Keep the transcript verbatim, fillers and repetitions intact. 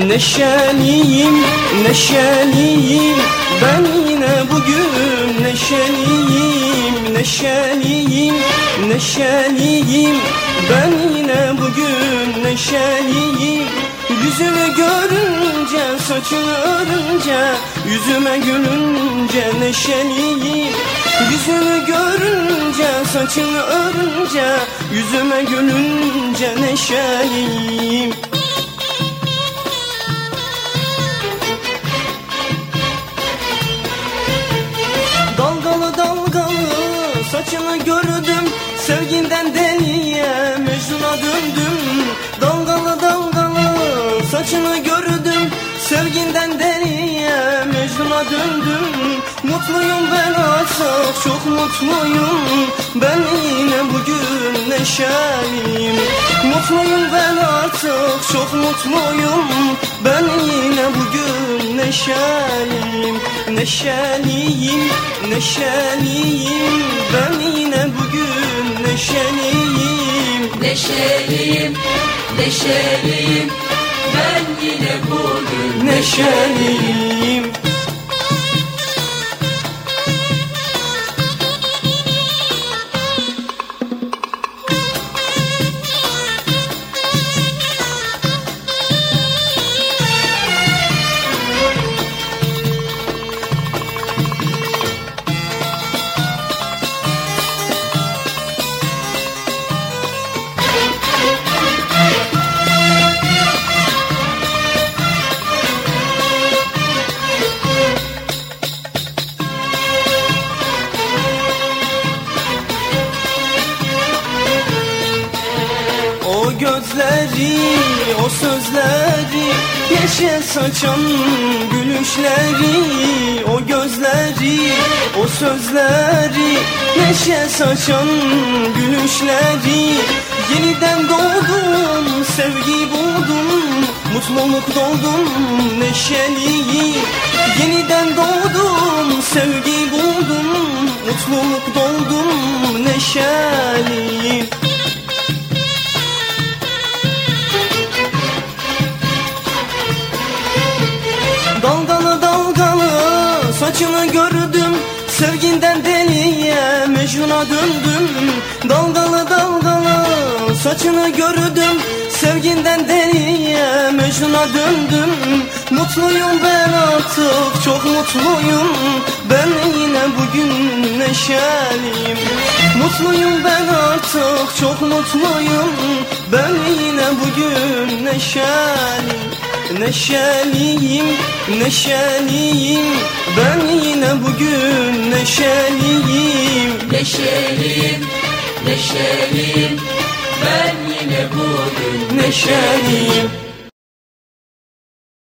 Neşeliyim, neşeliyim, ben yine bugün neşeliyim. Neşeliyim, neşeliyim, ben yine bugün neşeliyim. Yüzünü görünce, saçını örünce, yüzüme gülünce neşeliyim. Yüzünü görünce, saçını örünce, yüzüme gülünce neşeliyim. Dalgalı dalgalı saçını gördüm, sevginden deliye Mecnun'a döndüm. Dalgalı dalgalı saçını gördüm, sevginden deliye Mecnun'a döndüm. Mutluyum ben artık, çok mutluyum, ben yine bugün neşeliyim. Mutluyum ben artık, çok mutluyum, ben yine bugün neşeliyim. Neşeliyim, neşeliyim, ben yine bugün neşeliyim. Neşeliyim, neşeliyim, ben yine bugün neşeliyim. O gözleri, o sözleri, neşe saçan gülüşleri. O gözleri, o sözleri, neşe saçan gülüşleri. Yeniden doğdum, sevgi buldum, mutluluk doldum, neşeliyim. Yeniden doğdum, sevgi buldum, mutluluk doldum, neşeliyim. Dalgalı dalgalı saçını gördüm, sevginden deliye Mecnun'a döndüm. Dalgalı dalgalı saçını gördüm, sevginden deliye Mecnun'a döndüm. Mutluyum ben artık, çok mutluyum, ben yine bugün neşeliyim. Mutluyum ben artık, çok mutluyum, ben yine bugün neşeliyim. Neşeliyim, neşeliyim, ben yine bugün neşeliyim. Neşeliyim, neşeliyim, ben yine bugün Neşeliyim.